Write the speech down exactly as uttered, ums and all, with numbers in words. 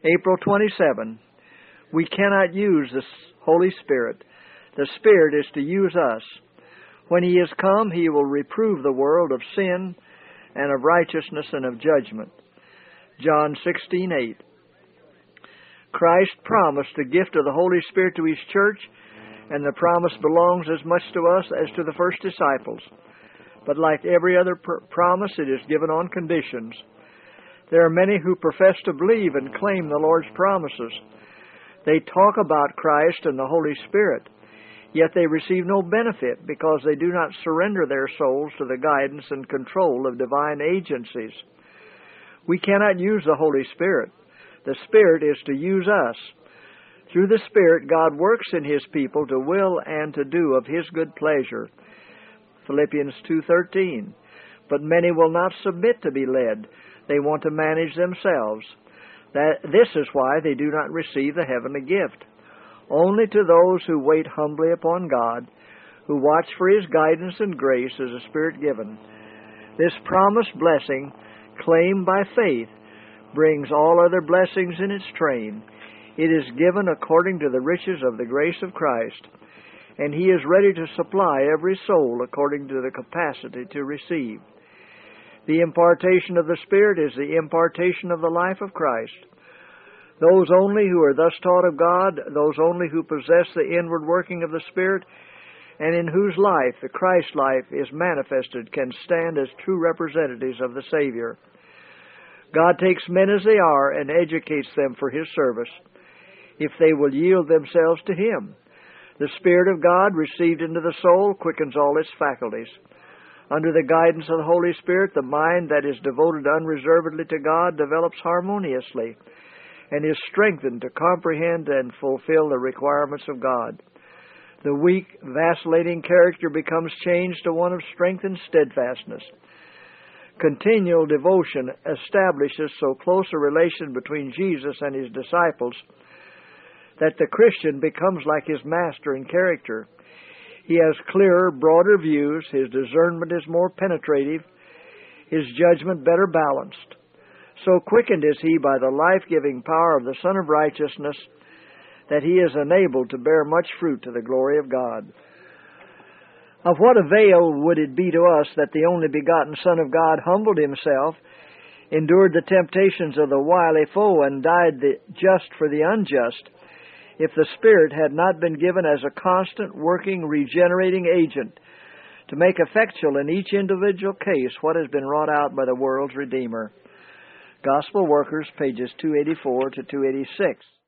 April twenty-seventh. We cannot use the Holy Spirit. The Spirit is to use us. When He is come, He will reprove the world of sin and of righteousness and of judgment. John sixteen eight. Christ promised the gift of the Holy Spirit to His church, and the promise belongs as much to us as to the first disciples. But like every other pr- promise, it is given on conditions. There are many who profess to believe and claim the Lord's promises. They talk about Christ and the Holy Spirit, yet they receive no benefit because they do not surrender their souls to the guidance and control of divine agencies. We cannot use the Holy Spirit. The Spirit is to use us. Through the Spirit, God works in His people to will and to do of His good pleasure. Philippians two thirteen. But many will not submit to be led. They want to manage themselves. That, this is why they do not receive the heavenly gift. Only to those who wait humbly upon God, who watch for His guidance and grace, is the Spirit given. This promised blessing, claimed by faith, brings all other blessings in its train. It is given according to the riches of the grace of Christ, and He is ready to supply every soul according to the capacity to receive. The impartation of the Spirit is the impartation of the life of Christ. Those only who are thus taught of God, those only who possess the inward working of the Spirit, and in whose life the Christ life is manifested, can stand as true representatives of the Savior. God takes men as they are and educates them for His service, if they will yield themselves to Him. The Spirit of God, received into the soul, quickens all its faculties. Under the guidance of the Holy Spirit, the mind that is devoted unreservedly to God develops harmoniously and is strengthened to comprehend and fulfill the requirements of God. The weak, vacillating character becomes changed to one of strength and steadfastness. Continual devotion establishes so close a relation between Jesus and His disciples that the Christian becomes like his Master in character. He has clearer, broader views, his discernment is more penetrative, his judgment better balanced. So quickened is he by the life-giving power of the Son of Righteousness that he is enabled to bear much fruit to the glory of God. Of what avail would it be to us that the only begotten Son of God humbled Himself, endured the temptations of the wily foe, and died the just for the unjust, if the Spirit had not been given as a constant, working, regenerating agent to make effectual in each individual case what has been wrought out by the world's Redeemer? Gospel Workers, pages two eighty-four to two eighty-six.